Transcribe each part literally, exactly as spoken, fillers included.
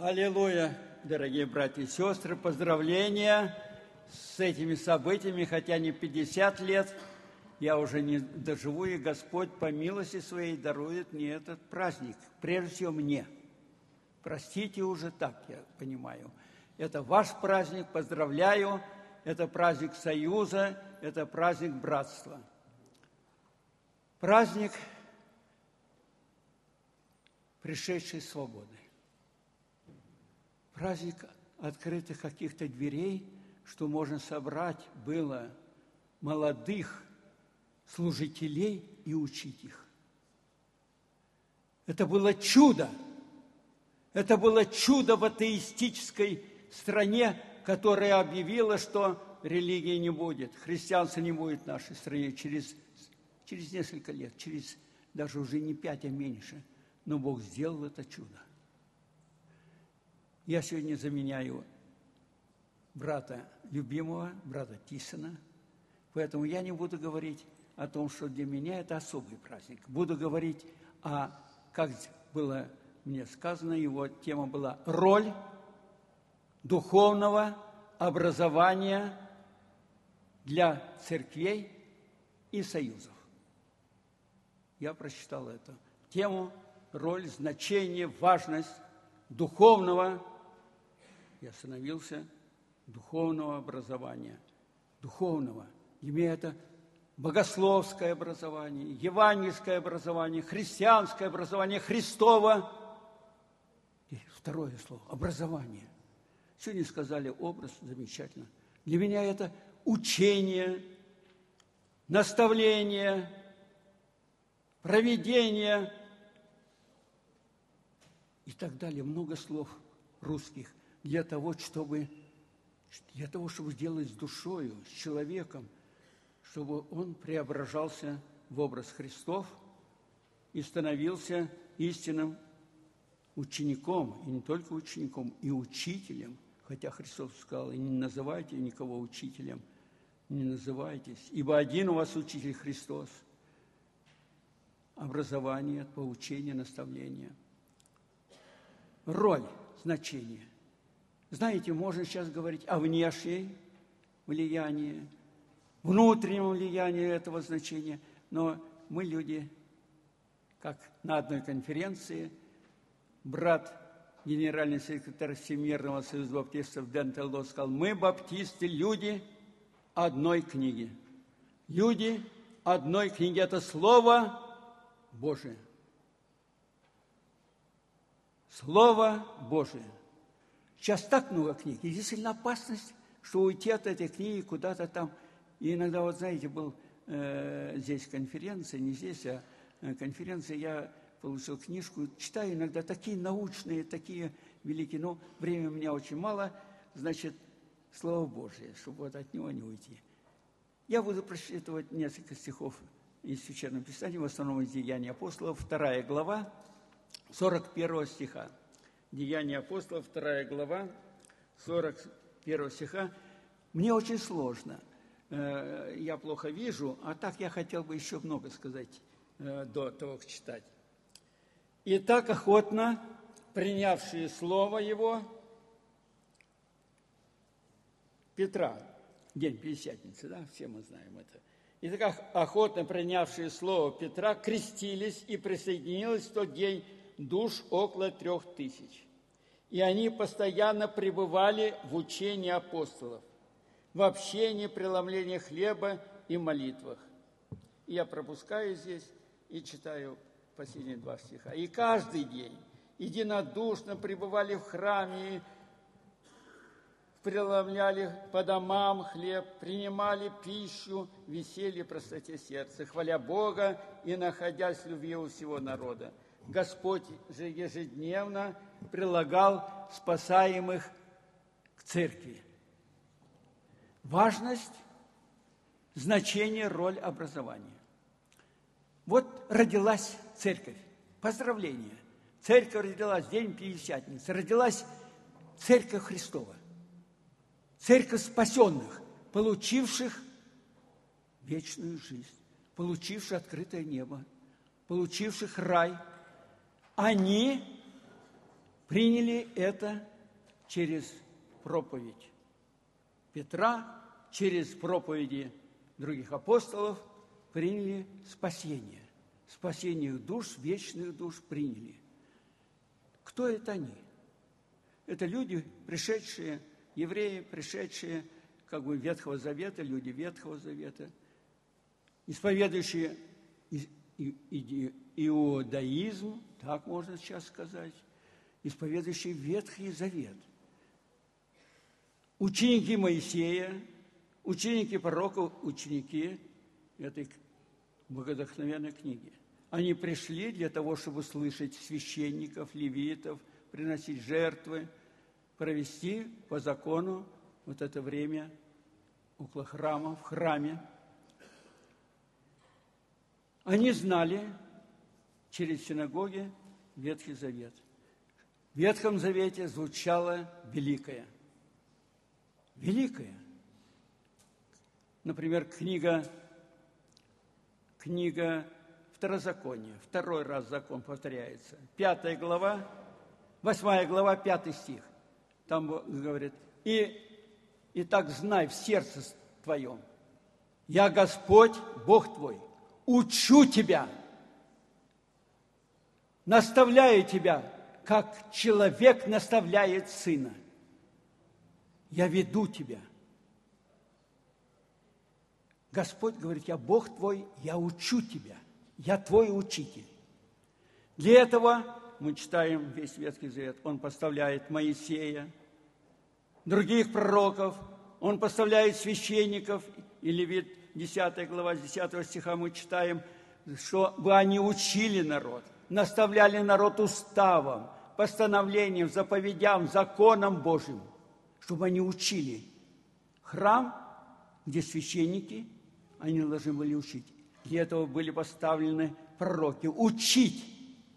Аллилуйя, дорогие братья и сестры, поздравления с этими событиями, хотя не пятьдесят лет, я уже не доживу, и Господь по милости Своей дарует мне этот праздник, прежде всего мне. Простите уже так, я понимаю. Это ваш праздник, поздравляю, это праздник союза, это праздник братства. Праздник пришедшей свободы. Праздник открытых каких-то дверей, что можно собрать было молодых служителей и учить их. Это было чудо. Это было чудо в атеистической стране, которая объявила, что религии не будет, христианства не будет в нашей стране через, через несколько лет, через даже уже не пять, а меньше. Но Бог сделал это чудо. Я сегодня заменяю брата любимого, брата Тисона, поэтому я не буду говорить о том, что для меня это особый праздник. Буду говорить о, как было мне сказано, его тема была «Роль духовного образования для церквей и союзов». Я прочитал эту тему, роль, значение, важность духовного, я остановился, духовного образования. Духовного. Для меня это богословское образование, евангельское образование, христианское образование, Христово. И второе слово – образование. Сегодня сказали образ, замечательно. Для меня это учение, наставление, провидение и так далее. Много слов русских для того, чтобы, для того, чтобы сделать с душою, с человеком, чтобы он преображался в образ Христов и становился истинным учеником, и не только учеником, и учителем. Хотя Христос сказал, и не называйте никого учителем, не называйтесь, ибо один у вас учитель Христос. Образование, поучение, наставление. Роль, значение. Знаете, можно сейчас говорить о внешней влиянии, внутреннем влиянии этого значения, но мы люди, как на одной конференции, брат, генеральный секретарь Всемирного союза баптистов Дэн Телдо сказал, мы, баптисты, люди одной книги. Люди одной книги – это Слово Божие. Слово Божие. Сейчас так много книг, и действительно опасность, что уйти от этой книги куда-то там. И иногда, вот знаете, был э, здесь конференция, не здесь, а конференция, я получил книжку, читаю иногда такие научные, такие великие, но времени у меня очень мало, значит, Слово Божие, чтобы вот от него не уйти. Я буду прочитывать несколько стихов из Священного Писания, в основном из Деяний апостолов, вторая глава, сорок первого стиха. Деяния апостолов, вторая глава, сорок первого стиха. Мне очень сложно, я плохо вижу, а так я хотел бы еще много сказать до того, как читать. «И так охотно принявшие слово его Петра». День Пятидесятницы, да, все мы знаем это. «И так охотно принявшие слово Петра крестились, и присоединилось в тот день душ около трех тысяч. И они постоянно пребывали в учении апостолов, в общении, преломлении хлеба и молитвах». И я пропускаю здесь и читаю последние два стиха. «И каждый день единодушно пребывали в храме, преломляли по домам хлеб, принимали пищу, веселье, простоте сердца, хваля Бога и находясь в любви у всего народа. Господь же ежедневно прилагал спасаемых к церкви». Важность, значение, роль образования. Вот родилась церковь. Поздравления. Церковь родилась, день Пятидесятницы. Родилась Церковь Христова. Церковь спасенных, получивших вечную жизнь, получивших открытое небо, получивших рай. Они приняли это через проповедь Петра, через проповеди других апостолов, приняли спасение. Спасение их душ, вечных душ приняли. Кто это они? Это люди, пришедшие, евреи, пришедшие как бы Ветхого Завета, люди Ветхого Завета, исповедующие иудаизм, так можно сейчас сказать, исповедующие Ветхий Завет. Ученики Моисея, ученики пророков, ученики этой богодухновенной книги. Они пришли для того, чтобы слышать священников, левитов, приносить жертвы, провести по закону вот это время около храма, в храме. Они знали через синагоги Ветхий Завет. В Ветхом Завете звучало великое. Великое. Например, книга, книга Второзакония. Второй раз закон повторяется. Пятая глава, восьмая глава, пятый стих. Там говорит, и, и так знай в сердце твоем, я Господь, Бог твой, учу тебя, наставляю тебя, как человек наставляет сына. Я веду тебя. Господь говорит, я Бог твой, я учу тебя, я твой учитель. Для этого мы читаем весь Ветхий Завет. Он поставляет Моисея, других пророков, он поставляет священников, и Левит, десятая глава, с десятого стиха мы читаем, чтобы они учили народ, наставляли народ уставом, постановлением, заповедям, законам Божьим, чтобы они учили. Храм, где священники, они должны были учить. Для этого были поставлены пророки. Учить.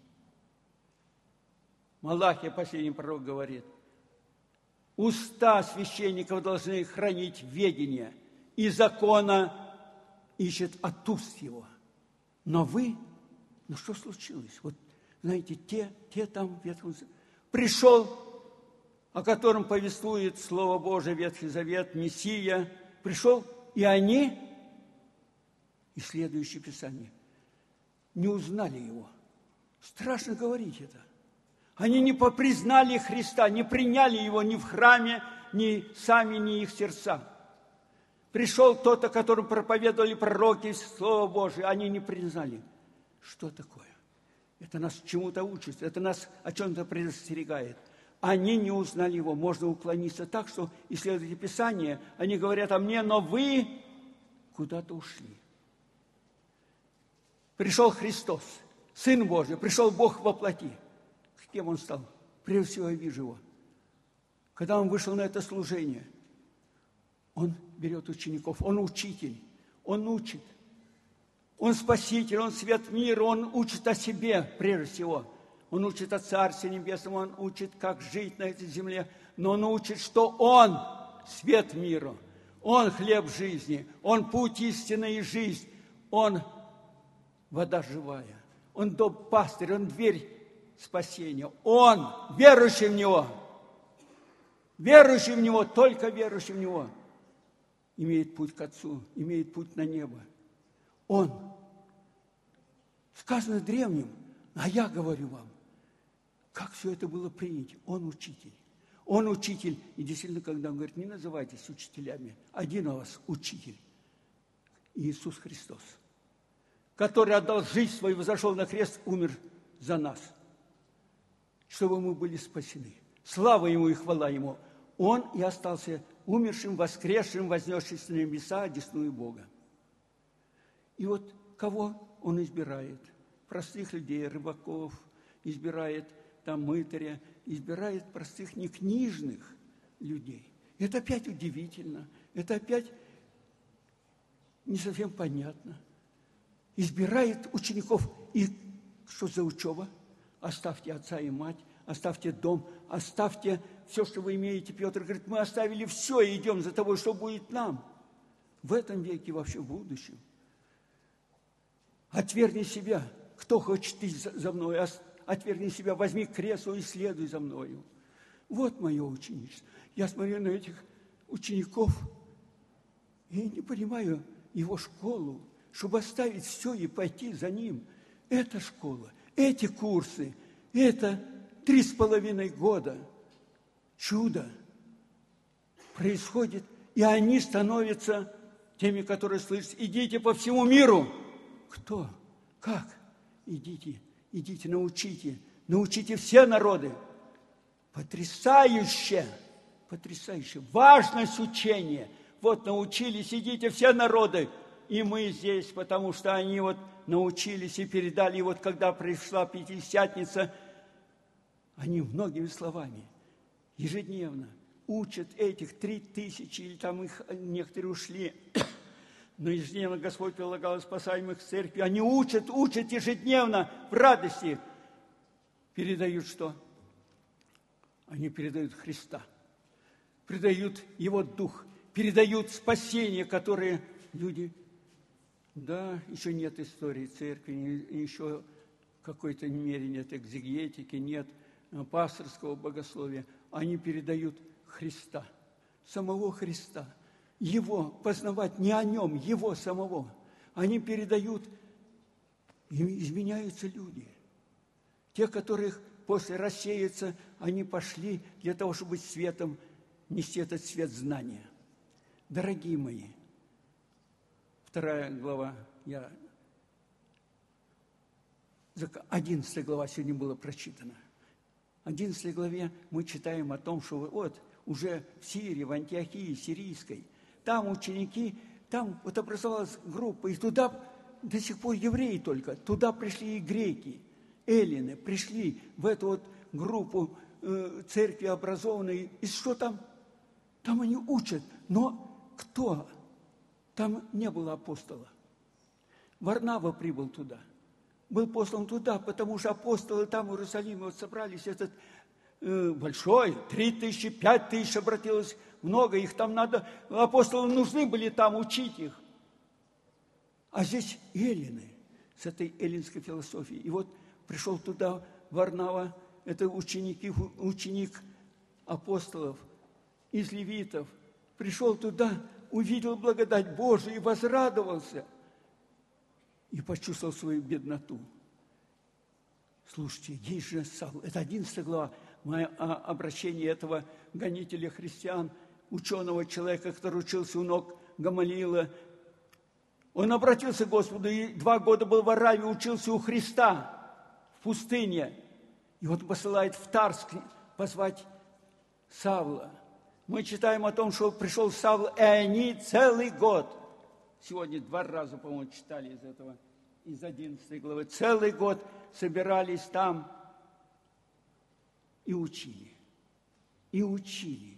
Малахия, последний пророк, говорит, уста священников должны хранить ведение, и закона ищет от уст его. Но вы, ну что случилось? Вот, знаете, те, те там в Ветхом Завете. Пришел, о котором повествует Слово Божие, Ветхий Завет, Мессия, пришел, и они, и следующее Писание, не узнали его. Страшно говорить это. Они не попризнали Христа, не приняли его ни в храме, ни сами, ни их сердца. Пришел тот, о котором проповедовали пророки, Слово Божие, они не признали. Что такое? Это нас чему-то учит, это нас о чем-то предостерегает. Они не узнали его. Можно уклониться так, что исследуйте Писание, они говорят о мне, но вы куда-то ушли. Пришел Христос, Сын Божий, пришел Бог во плоти. Кем он стал? Прежде всего, я вижу его. Когда он вышел на это служение, он берет учеников, он учитель, он учит. Он спаситель, он свет мира, он учит о себе прежде всего. Он учит о Царстве Небесном, он учит, как жить на этой земле, но он учит, что он свет мира, он хлеб жизни, он путь истины и жизнь, он вода живая, он дом пастырь, он дверь спасения, он верующий в Него, верующий в Него, только верующий в Него имеет путь к Отцу, имеет путь на небо. Он, сказано древним, а я говорю вам, как все это было принято. Он учитель. Он учитель. И действительно, когда он говорит, не называйтесь учителями, один у вас учитель. Иисус Христос, который отдал жизнь свою, возошел на крест, умер за нас, чтобы мы были спасены. Слава Ему и хвала Ему. Он и остался умершим, воскресшим, вознесшимся на небеса, одесную Бога. И вот кого Он избирает? Простых людей, рыбаков, избирает там мытаря, избирает простых некнижных людей. Это опять удивительно, это опять не совсем понятно. Избирает учеников. И что за учеба? Оставьте отца и мать, оставьте дом, оставьте все, что вы имеете. Петр говорит, мы оставили все и идем за тобой, что будет нам в этом веке, вообще в будущем. Отвергни себя. Кто хочет идти за мной? отвергни себя, возьми кресло и следуй за мною. Вот мое ученичество. Я смотрю на этих учеников и не понимаю его школу, чтобы оставить все и пойти за ним. Эта школа, эти курсы, это три с половиной года. Чудо происходит, и они становятся теми, которые слышат: идите по всему миру. Кто? Как? Идите, идите, научите, научите все народы. Потрясающе, потрясающе. Важность учения. Вот научились, идите все народы. И мы здесь, потому что они вот научились и передали. И вот когда пришла Пятидесятница, они многими словами ежедневно учат этих три тысячи, или там их некоторые ушли, но ежедневно Господь прилагал спасаемых в церкви. Они учат, учат ежедневно в радости. Передают что? Они передают Христа, передают Его Дух, передают спасение, которое люди... Да, еще нет истории церкви, еще в какой-то мере нет экзегетики, нет пасторского богословия. Они передают Христа, самого Христа. Его познавать, не о нем, Его самого. Они передают, и изменяются люди. Те, которых после рассеяться, они пошли для того, чтобы быть светом, нести этот свет знания. Дорогие мои, вторая глава, я... одиннадцатая глава сегодня была прочитана. В одиннадцатой главе мы читаем о том, что вот уже в Сирии, в Антиохии сирийской, там ученики, там вот образовалась группа, и туда до сих пор евреи только, туда пришли и греки, эллины, пришли в эту вот группу э, церкви образованной. И что там? Там они учат, но кто? Там не было апостола. Варнава прибыл туда, был послан туда, потому что апостолы там в Иерусалиме вот собрались, этот э, большой, три тысячи, пять тысяч обратилось, много их там надо, апостолы нужны были там учить их. А здесь эллины с этой эллинской философией. И вот пришел туда Варнава, это ученики, ученик апостолов из левитов, пришел туда, увидел благодать Божию и возрадовался, и почувствовал свою бедноту. Слушайте, есть же Савл, это одиннадцатая глава, мое обращение этого гонителя христиан, ученого человека, который учился у ног Гамалиила. Он обратился к Господу, и два года был в Аравии, учился у Христа в пустыне. И вот посылает в Тарск позвать Савла. Мы читаем о том, что пришел Савл, и они целый год, сегодня два раза, по-моему, читали из этого, из одиннадцатой главы, целый год собирались там и учили, и учили.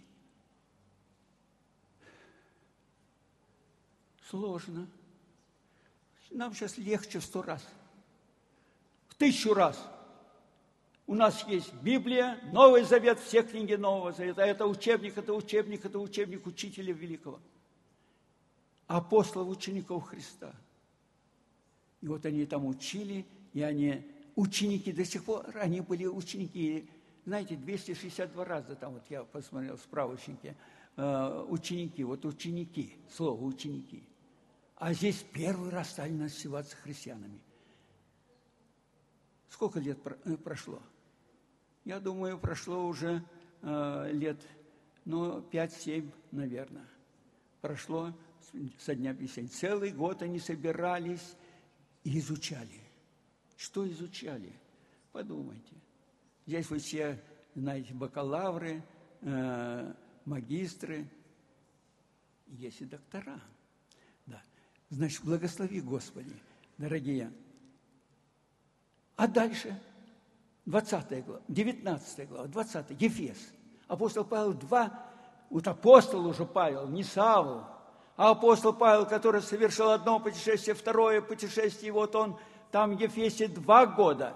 Сложно. Нам сейчас легче в сто раз, в тысячу раз. У нас есть Библия, Новый Завет, все книги Нового Завета. Это учебник, это учебник, это учебник учителя великого. Апостолов, учеников Христа. И вот они там учили, и они, ученики до сих пор, они были ученики, знаете, двести шестьдесят два раза, там вот я посмотрел в справочнике, э, ученики, вот ученики, слово ученики. А здесь первый раз стали называться христианами. Сколько лет прошло? Я думаю, прошло уже э, лет, ну, пять-семь, наверное. Прошло со дня Пятидесятницы. Целый год они собирались и изучали. Что изучали? Подумайте. Здесь вы все знаете бакалавры, э, магистры, есть и доктора. Да. Значит, благослови, Господи, дорогие. А дальше, двадцатая глава, девятнадцатая глава, двадцатая, Ефес. Апостол Павел два, вот апостол уже Павел, не Савл, а апостол Павел, который совершил одно путешествие, второе путешествие, вот он там в Ефесе два года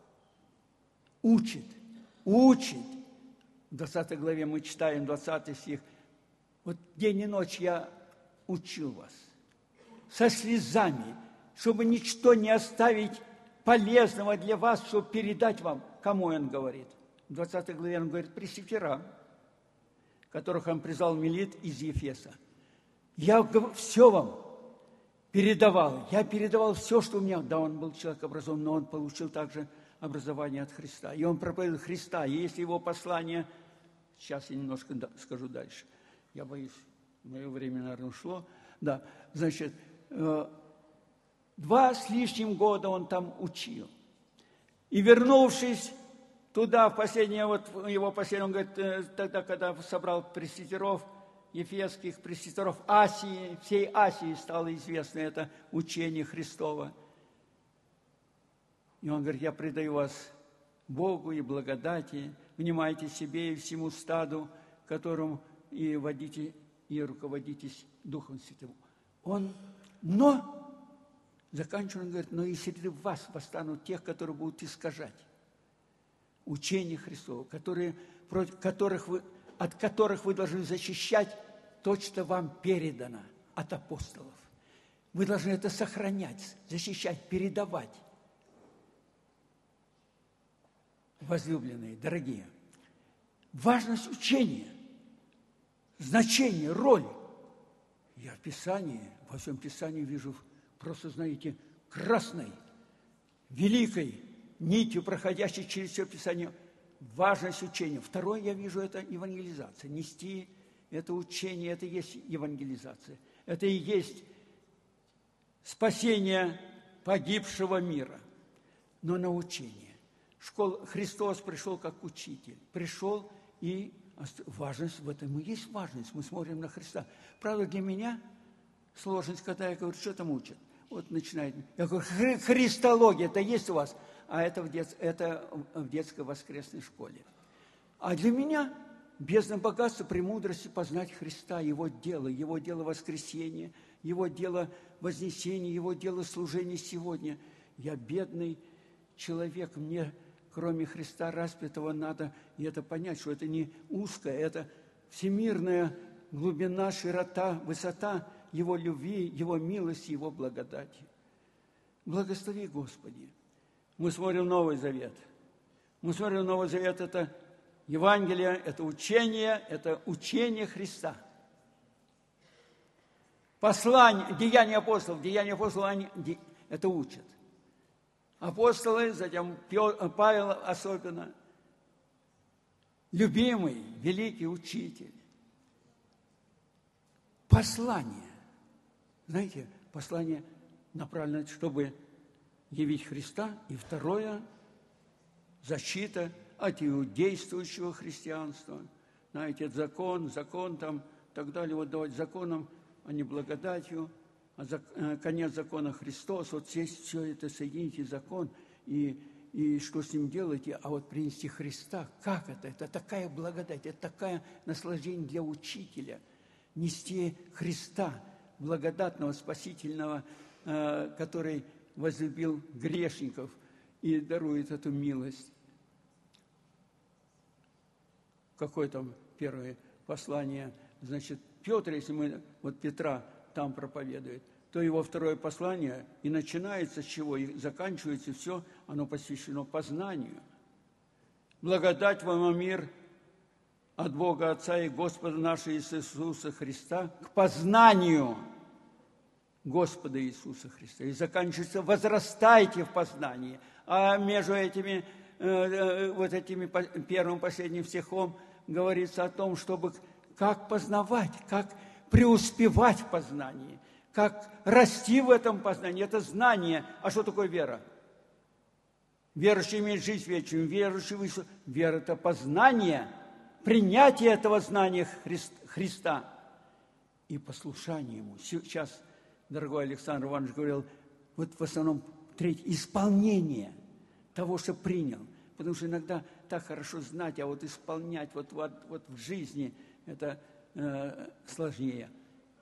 учит, учит. В двадцатой главе мы читаем двадцатый стих. Вот день и ночь я учил вас со слезами, чтобы ничто не оставить полезного для вас, чтобы передать вам. Кому он говорит? В двадцатой главе он говорит пресвитерам, которых он призвал Милит из Ефеса. Я все вам передавал. Я передавал все, что у меня. Да, он был человек образован, но он получил также образование от Христа. И он проповедует Христа. И если его послание... Сейчас я немножко скажу дальше. Я боюсь, мое время, наверное, ушло. Да, значит, два с лишним года он там учил. И вернувшись туда, в последнее, вот его последнее, он говорит, тогда, когда собрал пресвитеров, ефесских пресвитеров Асии, всей Асии стало известно это учение Христово. И он говорит, я предаю вас Богу и благодати, внимайте себе и всему стаду, которым и водите, и руководитесь Духом Святым. Он, но, заканчивая, он говорит, но и среди вас восстанут тех, которые будут искажать учение Христово, которые, против которых вы, от которых вы должны защищать то, что вам передано от апостолов. Вы должны это сохранять, защищать, передавать. Возлюбленные, дорогие, важность учения, значение, роль. Я в Писании, во всем Писании вижу, просто, знаете, красной, великой нитью, проходящей через все Писание, важность учения. Второе, я вижу, это евангелизация. Нести это учение, это и есть евангелизация. Это и есть спасение погибшего мира. Но научение. Школа, Христос пришел как учитель. Пришел, и важность в этом и есть важность. Мы смотрим на Христа. Правда, для меня сложность, когда я говорю, что там учат. Вот начинает. Я говорю, христология, это есть у вас? А это в, дет, это в детской воскресной школе. А для меня бездна богатства, премудрости познать Христа, Его дело, Его дело воскресения, Его дело вознесения, Его дело служения сегодня. Я бедный человек, мне, кроме Христа распятого, надо и это понять, что это не узкое, это всемирная глубина, широта, высота Его любви, Его милости, Его благодати. Благослови, Господи. Мы смотрим Новый Завет. Мы смотрим Новый Завет – это Евангелие, это учение, это учение Христа. Послание, деяния апостолов, деяния апостолов, они это учат. Апостолы, затем Павел особенно, любимый, великий учитель. Послание. Знаете, послание направлено, чтобы явить Христа. И второе – защита от иудействующего христианства. Знаете, это закон, закон там, и так далее. Вот давать законом, а не благодатью. А зак, конец закона Христос. Вот здесь все это соедините, закон, и, и что с ним делаете? А вот принести Христа, как это? Это такая благодать, это такое наслаждение для учителя. Нести Христа, благодатного, спасительного, э, который возлюбил грешников и дарует эту милость. Какое там первое послание? Значит, Петр, если мы, вот Петра там проповедует, то его второе послание и начинается с чего, и заканчивается все, оно посвящено познанию. Благодать вам и мир от Бога Отца и Господа нашего Иисуса Христа к познанию Господа Иисуса Христа. И заканчивается «возрастайте в познании». А между этими, э, вот этими первым и последним стихом говорится о том, чтобы как познавать, как преуспевать в познании, как расти в этом познании. Это знание. А что такое вера? Верующий имеет жизнь вечную, верующий в Иисуса. Вера – это познание, принятие этого знания Христа и послушание Ему. Сейчас дорогой Александр Иванович говорил, вот в основном третье, исполнение того, что принял. Потому что иногда так хорошо знать, а вот исполнять вот, вот, вот в жизни это э, сложнее.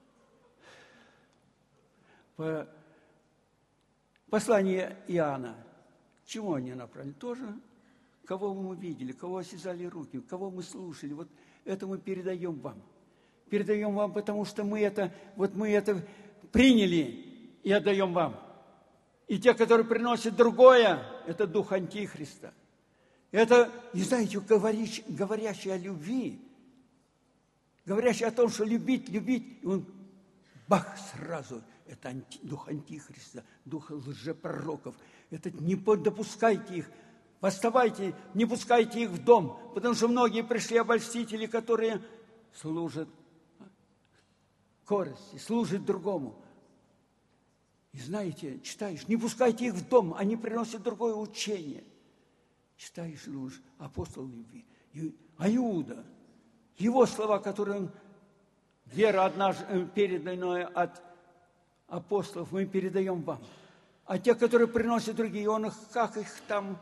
По посланию Иоанна, чему они направлены? Тоже, кого мы видели, кого осязали руки, кого мы слушали, вот это мы передаем вам. Передаем вам, потому что мы это, вот мы это приняли и отдаем вам. И те, которые приносят другое, это дух Антихриста. Это, и знаете, говорящий, говорящий о любви, говорящий о том, что любить, любить, и он, бах, сразу, это анти, дух Антихриста, дух лжепророков. Это не допускайте их, восставайте, не пускайте их в дом, потому что многие пришли обольстители, которые служат корысти, служат другому. И знаете, читаешь, не пускайте их в дом, они приносят другое учение. Читаешь, думаешь, апостол любви. А Иуда, его слова, которые он, вера одна переданная от апостолов, мы передаем вам. А те, которые приносят другие, он их, как их там,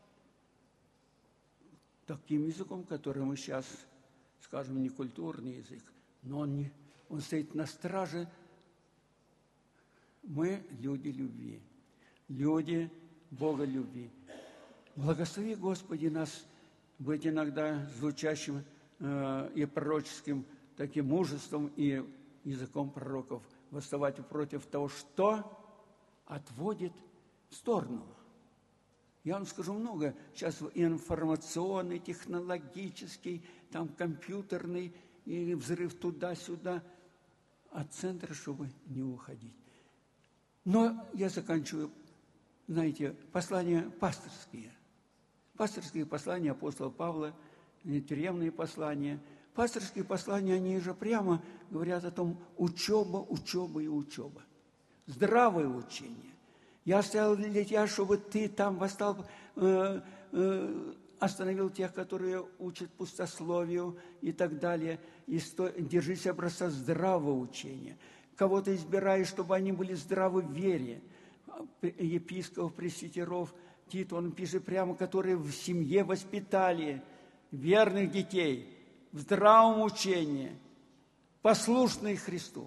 таким языком, который мы сейчас, скажем, не культурный язык, но он, не, он стоит на страже. Мы люди любви, люди Бога любви. Благослови, Господи, нас быть иногда звучащим э, и пророческим таким мужеством и языком пророков, восставать против того, что отводит в сторону. Я вам скажу много, сейчас информационный, технологический, там компьютерный, и взрыв туда-сюда, от центра, чтобы не уходить. Но я заканчиваю, знаете, послания пасторские. Пасторские послания апостола Павла, тюремные послания. Пасторские послания, они же прямо говорят о том, учеба, учеба и учеба. Здравое учение. Я оставил для тебя, чтобы ты там восстал, э, э, остановил тех, которые учат пустословию и так далее. И сто, держись образца здравого учения. Кого-то избираешь, чтобы они были здравы в вере. Епископов, пресвитеров, Тит, он пишет прямо, которые в семье воспитали верных детей в здравом учении, послушные Христу.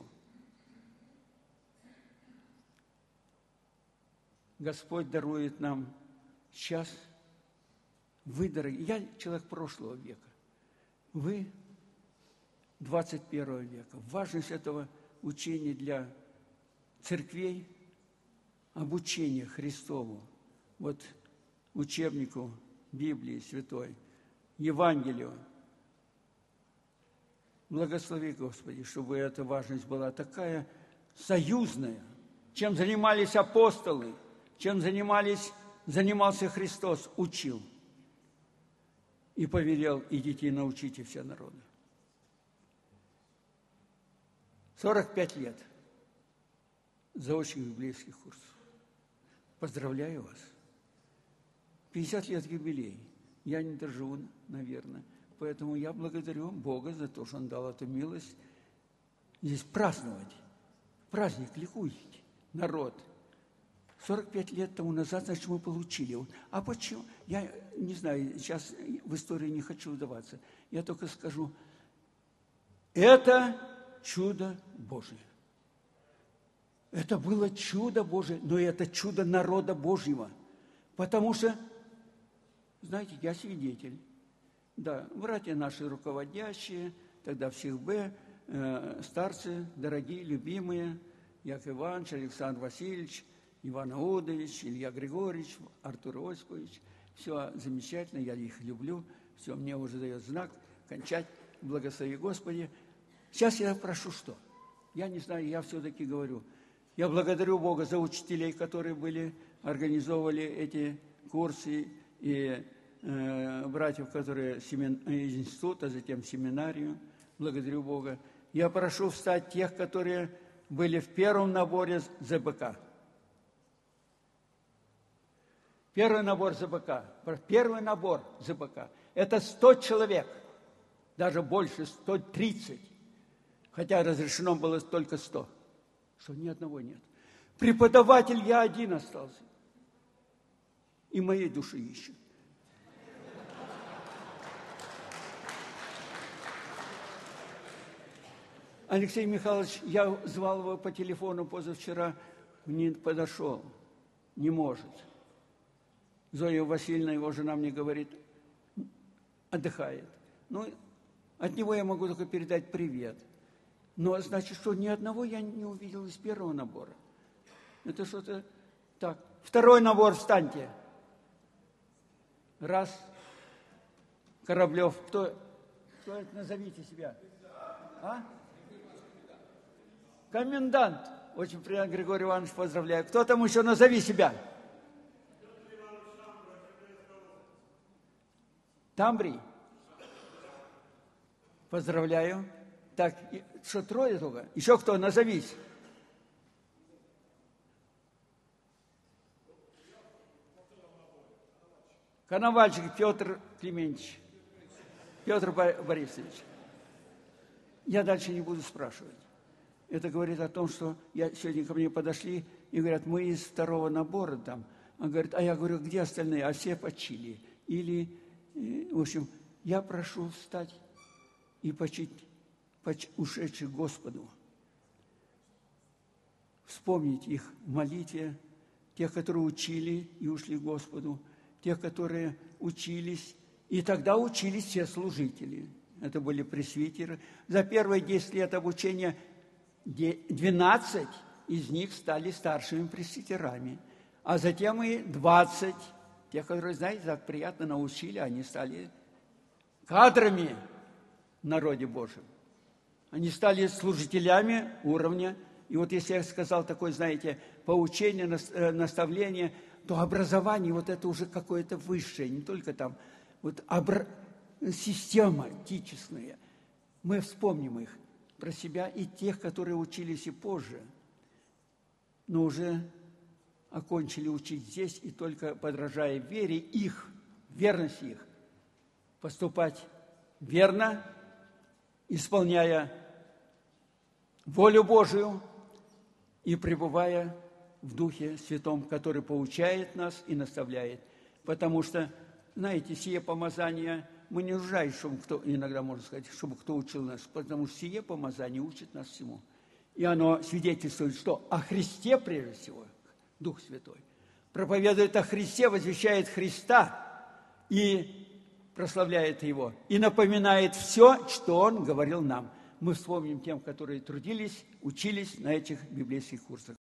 Господь дарует нам сейчас. Вы, дорогие, я человек прошлого века, вы двадцать первого века. Важность этого учения для церквей, обучение Христову, вот учебнику Библии Святой, Евангелию. Благослови, Господи, чтобы эта важность была такая союзная, чем занимались апостолы, чем занимались, занимался Христос, учил. И повелел, идите и научите все народы. сорок пять лет заочных библейских курсов. Поздравляю вас. пятьдесят лет юбилей. Я не доживу, наверное. Поэтому я благодарю Бога за то, что Он дал эту милость. Здесь праздновать. Праздник, ликуйте, народ. сорок пять лет тому назад, значит, мы получили. А почему? Я не знаю, сейчас в истории не хочу вдаваться. Я только скажу, это чудо Божие. Это было чудо Божие, но это чудо народа Божьего. Потому что, знаете, я свидетель. Да, братья наши руководящие, тогда всех Б, э, старцы, дорогие, любимые, Яков Иванович, Александр Васильевич, Иван Аудович, Илья Григорьевич, Артур Осипович. Все замечательно, я их люблю. Все, мне уже дает знак кончать. Благослови Господи. Сейчас я прошу что? Я не знаю, я все-таки говорю. Я благодарю Бога за учителей, которые были, организовывали эти курсы, и э, братьев, которые семин, из института, затем семинарию. Благодарю Бога. Я прошу встать тех, которые были в первом наборе ЗБК. Первый набор ЗБК. Первый набор ЗБК. Это сто человек. Даже больше, сто тридцать. Хотя разрешено было только сто. Что ни одного нет. Преподаватель я один остался. И моей души ищут. Алексей Михайлович, я звал его по телефону позавчера, не подошел, не может. Зоя Васильевна, его жена, мне говорит, отдыхает. Ну, от него я могу только передать привет. Но значит, что ни одного я не увидел из первого набора. Это что-то Так, второй набор, встаньте. Раз. Кораблев. Кто, кто это? Назовите себя. А? Комендант. Очень приятно, Григорий Иванович, поздравляю. Кто там еще? Назови себя. Тамбрий. Поздравляю. Так, что, трое только? Еще кто? Назовись. Коновальчик Петр Климентьевич. Петр Борисович. Я дальше не буду спрашивать. Это говорит о том, что я, сегодня ко мне подошли и говорят, мы из второго набора там. Он говорит, а я говорю, где остальные? А все почили. Или, в общем, я прошу встать и почить ушедших Господу. Вспомнить их в молитве, тех, которые учили и ушли к Господу, тех, которые учились, и тогда учились все служители. Это были пресвитеры. За первые десять лет обучения двенадцать из них стали старшими пресвитерами, а затем и двадцать, тех, которые, знаете, так приятно научили, они стали кадрами в народе Божьем. Они стали служителями уровня. И вот если я сказал такое, знаете, поучение, наставление, то образование вот это уже какое-то высшее, не только там, вот обра... система этическая. Мы вспомним их про себя и тех, которые учились и позже, но уже окончили учить здесь, и только подражая вере их, верности их, поступать верно, исполняя волю Божию и пребывая в Духе Святом, который поучает нас и наставляет. Потому что, знаете, сие помазание, мы не нуждаемся, чтобы кто, иногда можно сказать, чтобы кто учил нас, потому что сие помазание учит нас всему. И оно свидетельствует, что о Христе, прежде всего, Дух Святой, проповедует о Христе, возвещает Христа и прославляет Его, и напоминает все, что Он говорил нам. Мы вспомним тем, которые трудились, учились на этих библейских курсах.